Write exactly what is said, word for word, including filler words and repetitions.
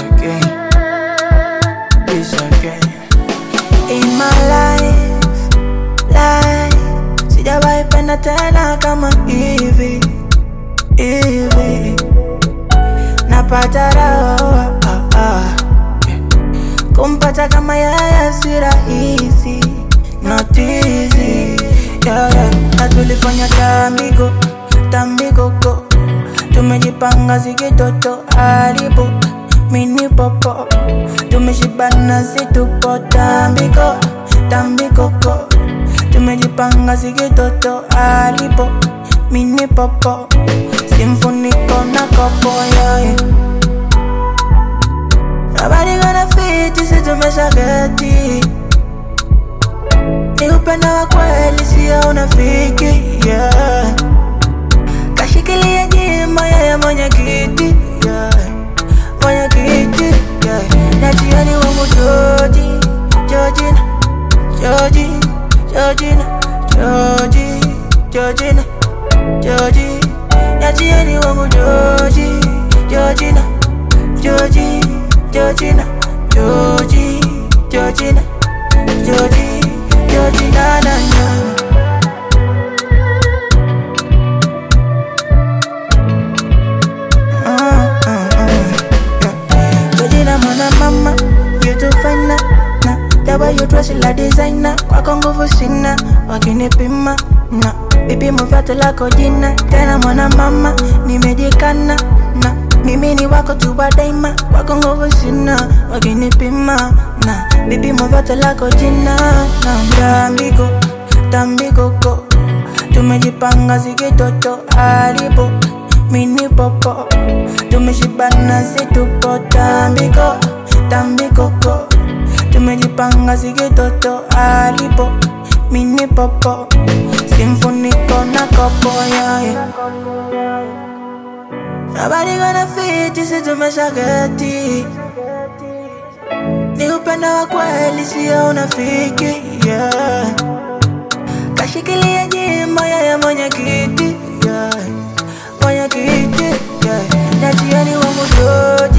again, this again. In my life, life, sijawaipenda tena kama hivi, hivi. Napata raha, ah, ah. Kumpata kama yeye si rahisi, not easy, yeah, yeah. Na tulifanya tambigo, tambigo go. Tumejipanga zikitoto haribu, mini popo. Tumeshibana situpo tambigo, tambigo go. Tumejipanga zikitoto haribu, mini popo. Simfuniko na kopo, yeah, yeah. Nobody gonna fit, sisi tumeshageti. Ni upendo wa kweli sio unafiki, yeah. Kashikilia jima yeye mwenye kiti, yeah. Mwenye kiti, yeah. Na jioni wangu Georgie, Georgina, Georgie, Georgina, Georgie, Georgina, Georgie. Na jioni wangu Georgie, Georgina, Georgie, Georgina, Georgie, Georgina, Georgie, Georgina, na na. Uh, uh, uh, yeah. Georgina, mwana mama, you too fine na na. The way you dress like designer, kwako nguvu sina, wakinipima na. Vipimo vyote lako jina, tena mwana mama, nimejikana na. Mimi ni wako tu wa daima, kwako nguvu sina, wakinipima na. Vipimo vyote lako jina na. Tambigo, tambigo go. Tumejipanga zikitoto haribu, mini popo. Tumeshibana situpo tambigo, tambigo go. Tumejipanga zikitoto haribu, mini popo. Simfuniko na kopo, yeah, yeah. Nobody gonna fit, sisi tumeshageti. Ni upendo wa kweli sio unafiki, yeah. Kashikilia jima yeye mwenye kiti, yeah. Mwenye kiti, yeah. Na jioni wangu Georgie,